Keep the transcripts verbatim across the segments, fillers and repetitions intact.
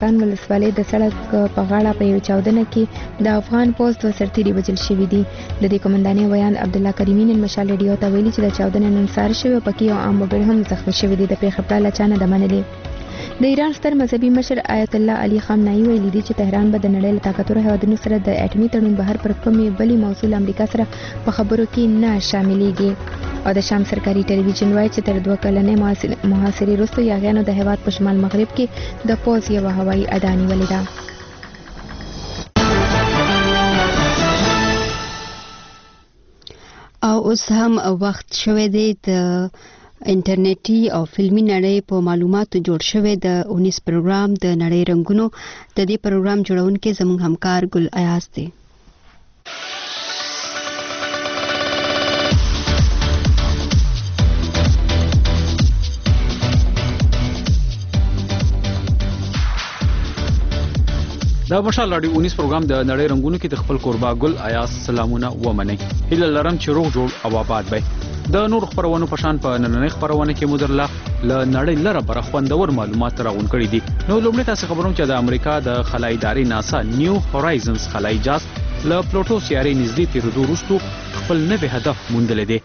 کان ولسوالۍ د سړک په غاړه په یو چاودنه کې د افغان پوځ دوه سرتیري وژل شوي دي. د دې قومندانۍ ویاند عبدالله کریمي نن مشال ریډیو ته ویلي چې د چاودنې نن سهار شوې او پکې یو عام وګړی هم زخمي شوی دی. د پیښې په اړه چا نه ده منلې. د ایران ستر مذهبي مشر آیت الله علي خامنه‌ای ویلي دي چې تهران به د نړۍ له طاقتورو هیوادونو سره د اټومي تړون بهر پر کومې بلې موضوع امریکا سره په خبرو کې نه شاملېږي. او د شام سرکاري ټلویزیون وایي چې تر دوه کلنې محاصرې وروسته یاغیانو د هیواد په شمال مغرب کې د پوځ یوه هوایي اډه نیولې ده. او اوس هم وخت شوی دی د انټرنیټي او فلمي نړۍ په معلوماتو جوړ شوی د اونیس پروګرام د نړۍ رنگونو. د دې پروګرام جوړونکي زموږ همکار ګل ایاز دی. دا مشال رادیو اونیس پروګرام د نړۍ رنگونو کې د خپل قربا ګل ایاز سلامونه ومني. هیله لرم چې روغ جوړ او آباد وي. د نور خبرونو په شان په نننۍ خبرونه کې مدرله ل نړۍ لره بر خوندور معلومات راغون کړي دي. نو لومړی تاسو خبرونه چې د امریکا د خلای ادارې ناسا نیو هورایزنز خلای جهاز ل پلوټو سیارې نږدې تیرېدو وروسته خپل نوی هدف موندلی دی.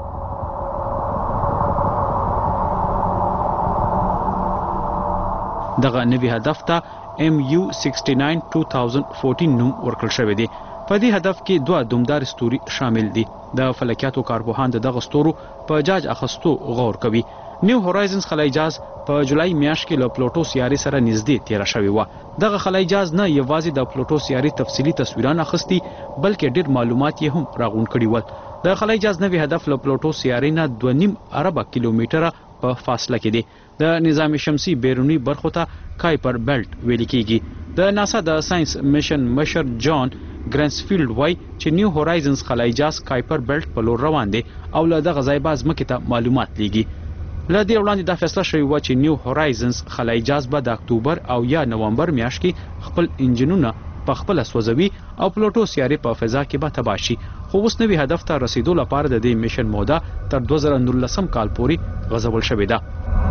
دغه نوی هدف ته ام یو سیکسټی ناین دوه هزار چودہ نوم ورکړل شوی دی. په دې هدف کې دوه دومدار ستوري شامل دي. د فلکیاتو کارپوهان د دغه ستورو په جاج اخستو غور کوي. نیو هورایزنز خلای جهاز په جولای میاشت کې له پلوټو سیارې سره نږدې تیر شوی و. دغه خلای جهاز نه یوازې د پلوټو سیارې تفصیلی تصویرونه اخیستي بلکې ډیر معلومات یې هم راغون کړي ول. د خلای جهاز نوی هدف له پلوټو سیارې نه دوه نیم اربه کیلومتره په فاصله کې دی. د نظام شمسي بیرونی برخو ته کایپر بیلټ ویل کیږي. د ناسا د ساينس میشن مشر جان ګرینسفیلډ وای چې نیو هورایزنز خلای جهاز کایپر بیلټ په لور روان دی او له دغه ځای باز مکه ته معلومات لیږي. له دې وړاندې دا فیصله شوې و چې نیو هورایزنز خلای جهاز به د اکتوبر او یا نومبر میاشت کې خپل انجنونه په خپل سوځوي او پلوټو سیارې په فضا کې به تباه شي. خو اوس نوی هدف ته رسیدو لپاره د دې میشن موده تر دوه زره نولسم کال پورې غځول شوې ده.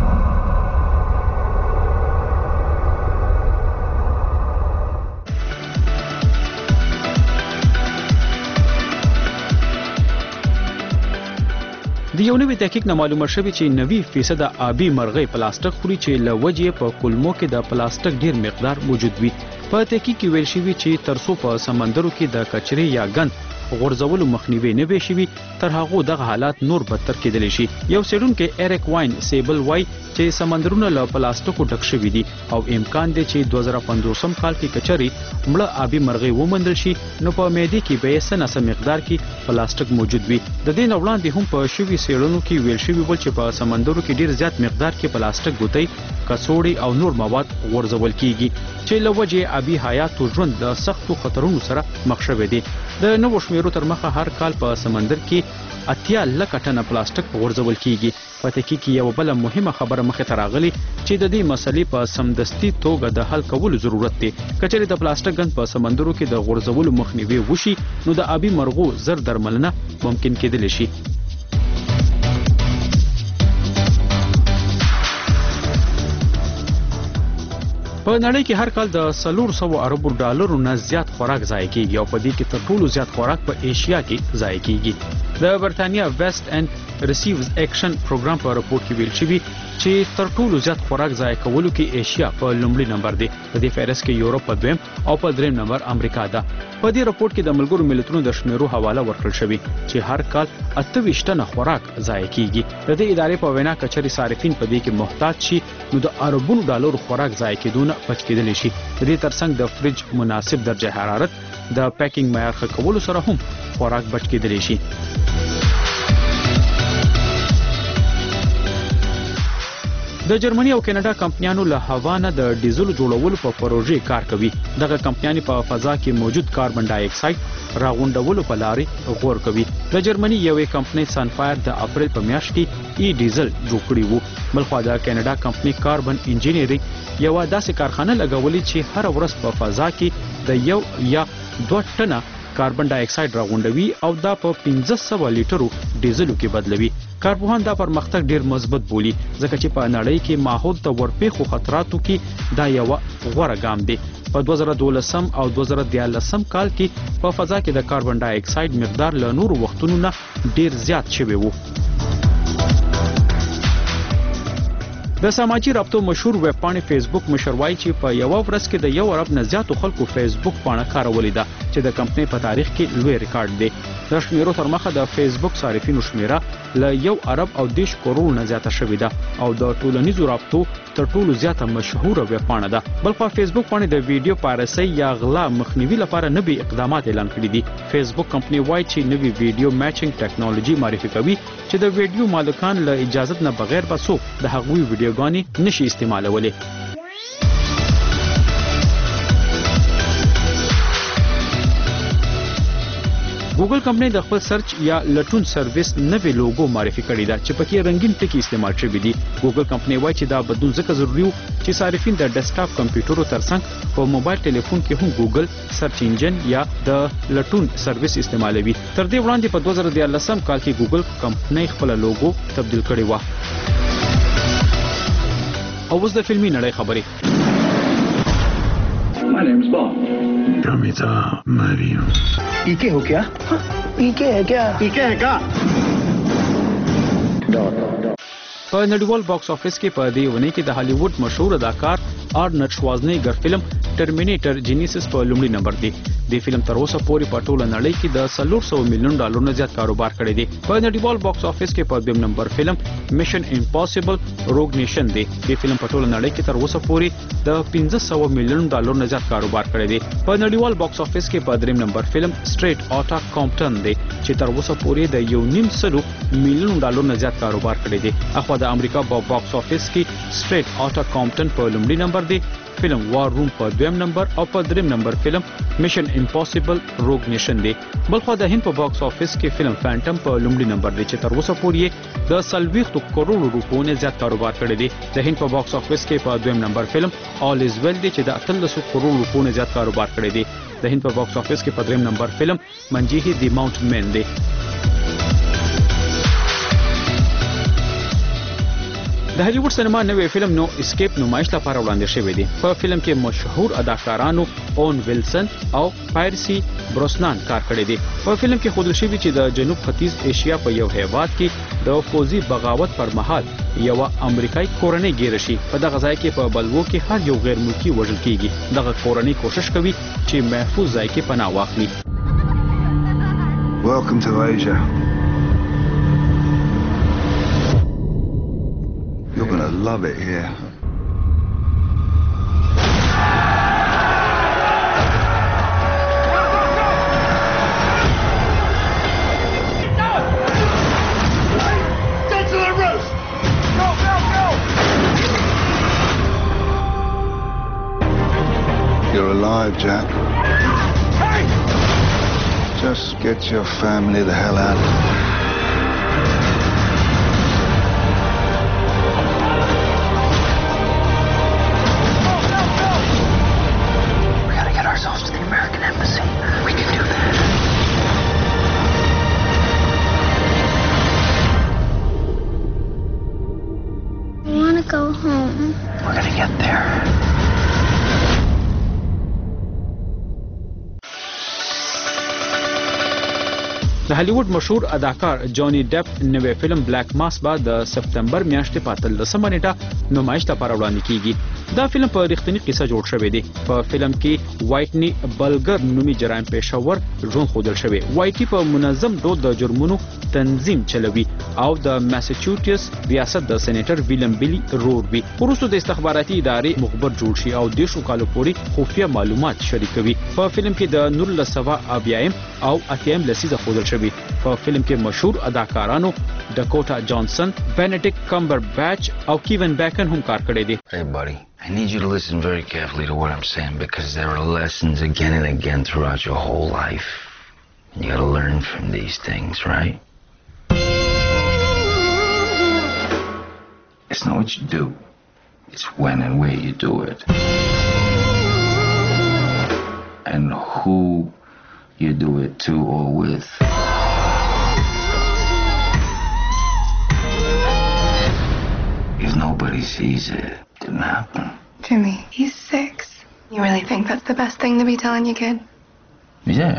د یو نوي تحقیق نه معلومه شوې چې نوي فیصد آبي مرغۍ پلاستیک خوري چې له وجې په کولمو کې د پلاستیک ډیر مقدار موجود وي. په تحقیق کې ویل شوي چې تر څو په سمندرو کې د کچرې یا ګند غورځولو مخنیوي نه وي شوي تر هغه دغه حالات نور بدتر کېدلی شي. یو څېړونکی ایریک واین سیبل وای چې سمندرونه له پلاستیکو ډک شوي دي او امکان دی چې دوه زره پنځوسم کال کې کچرې مړه آبي مرغۍ وموندل شي نو په معدې کې به یې څه ناڅه مقدار کې پلاستیک موجود وي. د دې نه وړاندې هم په شوي څېړنو کې ویل شوي ول چې په سمندرو کې ډیر زیات مقدار کې پلاستیک ګوتې کڅوړې او نور مواد غورځول کیږي چې له وجې آبي حیاتو ژوند د سختو خطرونو سره مخ شوی دی. د نوو شمیرو تر مخه هر کال په سمندر کې اتیا لکه ټنه پلاستیک غورځول کیږي. په تحقیق کې یو بل مهمه خبره مخې ته راغلي چې د دې مسلې په سمدستي توګه د حل کولو ضرورت دی. کچېرې د پلاستیک ګند په سمندرو کې د غورځولو مخنیوي وشي نو د آبي مرغو زر درملنه ممکن کېدلی شي. په نړۍ کې هر کال د څلور سوه اربو ډالرو نه زیات خوراک ضایع کیږي او په دې کې تر ټولو زیات خوراک په ایشیا کې ضایع کیږي. د برتانیا ویسټ اینډ ریسیوز ایکشن پروګرام په راپور کې ویل شوی چې تر ټولو زیات خوراک ضایع کولو کې ایشیا په لومړي نمبر دی. په دې فهرست کې یورپ په دویم او په دریم نمبر امریکا ده. په دې راپور کې د ملګرو ملتونو د شمیرو حواله ورکړل شوی چې هر کال اته ویشت ټنه خوراک ضایع کیږي. د دې ادارې په وینا کچري صارفین په دې کې محتاج شي نو د اربونو ډالرو خوراک ضایع کېدونه پچ کېدلی شي. د دې ترڅنګ د فریج مناسب درجه حرارت د پیکینګ معیار ښه کولو سره هم خوراک بچ کېدلی شي. د جرمني او کاناډا کمپنیانو له هوا نه د ډیزل جوړولو په پروژې کار کوي. دغه کمپنیانې په فضا کې موجود کاربن ډای اکساید راغونډولو په لارې غور کوي. د جرمني یوې کمپنۍ سنفایر د اپریل په میاشت کې ای ډیزل جوړ کړی وو. بلخوا د کاناډا کمپنۍ کاربن انجینیرینګ یوه داسې کارخانه لګولې چې هر ورځ په فضا کې د یو یا دوه ټنه کاربن ډای اکساید راغونډوي او دا په پنځه سوه لیټرو ډیزلو کې بدلوي. کارپوهان دا پرمختګ ډیر مضبوط بولي ځکه چې په نړۍ کې ماحول ته ورپېښو خطراتو کې دا یو غوره ګام دی. په دوه زره دولسم او دوه زره دیارلسم کال کې په فضا کې د کاربن ډای اکساید مقدار له نورو وختونو نه ډیر زیات شوی وو. د سماجی رابطو مشهور ویب پاڼې فیسبوک مشر وایي چې په یو ورځ کې د یو ارب نه زیاتو خلکو فیسبوک پاڼه کارولې ده چې د کمپنۍ په تاریخ کې لوی ریکارډ دی. د شمیرو تر مخه د فیسبوک صارفینو شمیره له یو ارب او دیش کروڑ نه زیاته شوې ده او د ټولنیزو رابطو تر ټولو زیاته مشهوره ویب پاڼه ده. بلخو فیسبوک پاڼې د ویډیو پایرسي یا غلا مخنیوي لپاره نوي اقدامات اعلان کړي دي. فیسبوک کمپنۍ وایي چې نوي ویډیو میچینګ ټیکنالوژي معرفي کوي چې د ویډیو مالکان له اجازه نه بغیر به څوک د هغوی ویډیوګانې نشي استعمالولی. ګوګل کمپنۍ د خپل سرچ یا لټون سرویس نوې لوګو معرفي کړې ده چې پکې رنگین ټکي استعمال شوي دي. ګوګل کمپنۍ وایي چې دا بدلون ځکه ضروري و چې صارفین د ډیسکټاپ کمپیوټرو ترڅنګ په موبایل ټلیفون کې هم ګوګل سرچ انجن یا د لټون سرویس استعمالوي. تر دې وړاندې په دوه زره دیارلسم کال کې ګوګل کمپنۍ خپل لوګو تبدیل کړی و. او اوس د فلمي نړۍ خبرې. My name is Bond. Kamita Mariam. ¿Y qué हो क्या? ¿Y qué है क्या? ¿Y qué है क्या? په نړیوال باکس افیس کې په دې ونه کې د هالیوډ مشهور اداکار آرنولډ شوازنیګر فلم ټرمینیټر جینیسس په لومړي نمبر دی. د فلم تر اوسه پورې په ټوله نړۍ کې د څلور سوه میلیون ډالر نه زیات کاروبار کړی دی. په نړیوال باکس افیس کې په دویم نمبر فلم میشن امپاسیبل روګ نیشن دی. د فلم په ټوله نړۍ کې تر اوسه پورې د پنځه سوه میلیون ډالر نه زیات کاروبار کړی دی. په نړیوال باکس افیس کې په دریم نمبر فلم سټریټ آټا کامپټن دی چې تر اوسه پورې د یو نیم سلو میلیون ډالر نه زیات کاروبار کړی دی. اخوا د امریکا په باکس افیس کې سټریټ آټا کامپټن په لومړي نمبر دی، فلم وار روم په دویم نمبر او په دریم نمبر فلم میشن امپاسیبل روګ نیشن دی. بلخو د هند په باکس افیس کې فلم فانټم په لومړي نمبر دی چې تر اوسه پورې د څلوېښتو کروڑو روپیو نه زیات کاروبار کړی دی. د هند په باکس افیس کې په دویم نمبر فلم آل از ویل دی چې د اتلسو کروڑو روپیو نه زیات کاروبار کړی دی. د هند په باکس افیس کې په دریم نمبر فلم منجیهی دی ماونټن مین دی. د هالیوډ سینما نوې فلم نو اسکیپ نمایش لپاره وړاندې شوی دی. په فلم کې مشهور اداکارانو اون ویلسن او پایرسی بروسنان کار کړی دی. په فلم کې ښودل شوی چې د جنوب ختیځ ایشیا په یو هیواد کې د فوزي بغاوت پر مهال یو امریکایي کورنۍ ګیره شي. په دغه ځای کې په بلوو کې هر یو غیر ملکي وژل کیږي. دغه کورنۍ کوشش کوي چې محفوظ ځای کې پناه واخلي. Welcome to Asia. You're gonna love it here. Get to the roof! Go, go, go! You're alive, Jack. Hey! Just get your family the hell out of here. Go home. We're gonna get there. د هالیوډ مشهور اداکار جونی ډیپ نوې فلم بلیک ماس با د سپتمبر میاشتې په اتلسمه نیټه نمایش لپاره وړاندې کیږي. دا فلم په رښتینی قصه جوړ شوی دی. په فلم کې وایټنی بلګر نومي جرایم پېښور ژوند ښودل شوی. وایټي په منظم ډول د جرمونو تنظیم چلوي او د ماساچوټس ریاست د سېنیټر ویلم بیلی رور وي. وروسته د استخباراتي ادارې مخبر جوړ شي او د شو کالو پورې خفیه معلومات شریکوي. په فلم کې د نولس سوه اویایم او اتیایم لسیزه ښودل شوی. په فلم کې مشهور اداکارانو ډاکوټا جانسن، بینیډیکټ کمبر بیچ او کیون بیکن هم کار کړی دی. Hey buddy, I need you to listen very carefully to what I'm saying because there are lessons again and again throughout your whole life. You gotta learn from these things, right? It's not what you do. It's when and where you do it. And who you do it to or with. Everybody sees it. Didn't happen. Jimmy, he's six. You really think that's the best thing to be telling your kid? Yeah.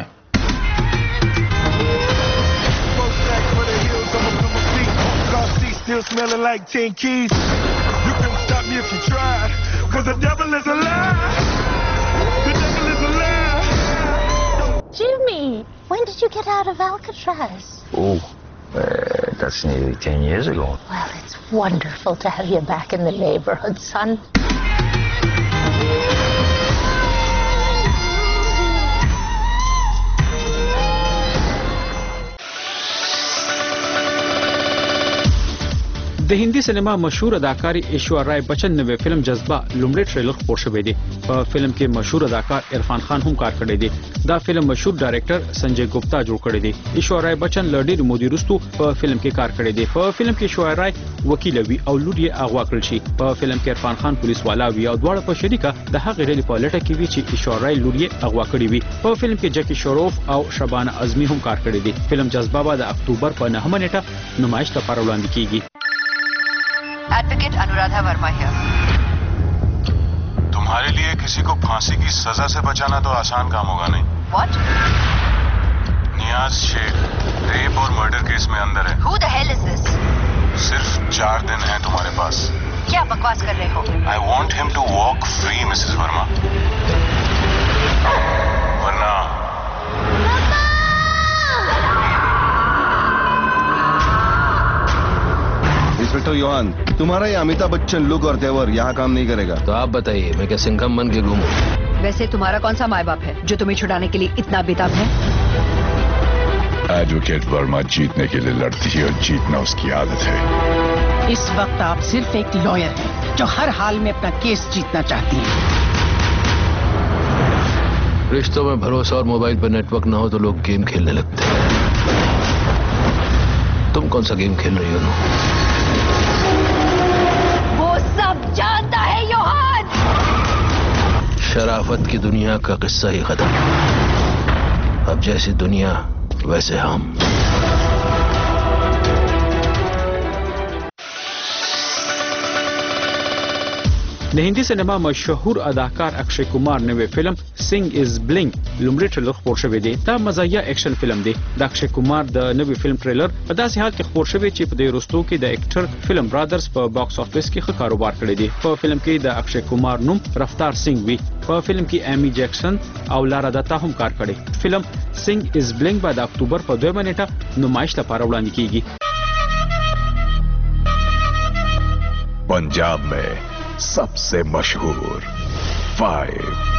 Still smelling like ten keys. You couldn't stop me if you tried. Cause the devil is alive. The devil is alive. Jimmy, when did you get out of Alcatraz? Oh, uh, that's nearly ten years ago. Well, it's wonderful to have you back in the neighborhood, son. د هندي سینما مشهور اداکار ایشوریا رای بچن نوې فلم جذبه لومړی ټریلر خپور شوی دی. په فلم کې مشهور اداکار عرفان خان هم کار کړی دی. دا فلم مشهور ډایریکټر Sanjay Gupta جوړ کړی دی. ایشوریا رای بچن له ډېر مودې وروسته په فلم کې کار کړی دی. په فلم کې ایشوریا رای وکیل وی او لور یې اغوا کړل شي. په فلم کې عرفان خان پولیس والا وی او دواړه په شریکه د هغې ډلې په لټه کې وی چې ایشوریا رای لور یې اغوا کړې وي. په فلم کې جکی شروف او شبانه اعظمي هم کار کړی دی. فلم جذبه به د اکتوبر په نهمه نیټه نمایش لپاره وړاندې کیږي. Advocate Anuradha Verma है। तुम्हारे लिए किसी को फांसी की सजा से बचाना तो आसान काम होगा नहीं? What? नियाज शेख रेप और मर्डर केस में अंदर है। Who the hell is this? सिर्फ चार दिन है तुम्हारे पास। क्या बकवास कर रहे हो? I want him to walk free, Mrs Verma. वरना इंस्पेक्टर योहान, तुम्हारा ये अमिताभ बच्चन लुक और तेवर यहाँ काम नहीं करेगा। तो आप बताइए, मैं क्या सिंघम बन के घूमूं? वैसे तुम्हारा कौन सा माँ बाप है जो तुम्हें छुड़ाने के लिए इतना बेताब है? एडवोकेट वर्मा जीतने के लिए लड़ती है और जीतना उसकी आदत है। इस वक्त आप सिर्फ एक लॉयर हैं जो हर हाल में अपना केस जीतना चाहती हैं। रिश्तों में भरोसा और मोबाइल पर नेटवर्क ना हो तो लोग गेम खेलने लगते हैं। तुम कौन सा गेम खेल रही हो? वो सब जानता है योहान। शराफत की दुनिया का किस्सा ही खत्म। अब जैसी दुनिया वैसे हम। د هندي سینما مشهور اداکار اکشय कुमार نوې فلم سینګ از بلینګ لومړی ټریلر خپور شوی دی. دا مزاحیه اکشن فلم دی. د اکشय कुमार د نوې فلم ټریلر په داسې حال کې خپور شوی چې په دې وروستو کې د اکټر فلم برادرز په باکس افیس کې ښه کاروبار کړی دی. په فلم کې د اکشय कुमार نوم رفتار سنگ وی. په فلم کې ایمی جیکسن او لارا دتا هم کار کړی. فلم سینګ از بلینګ به د اکتوبر په دویمه نیټه نمایش لپاره وړاندې کیږي. पंजाब में सबसे मशहूर फाइव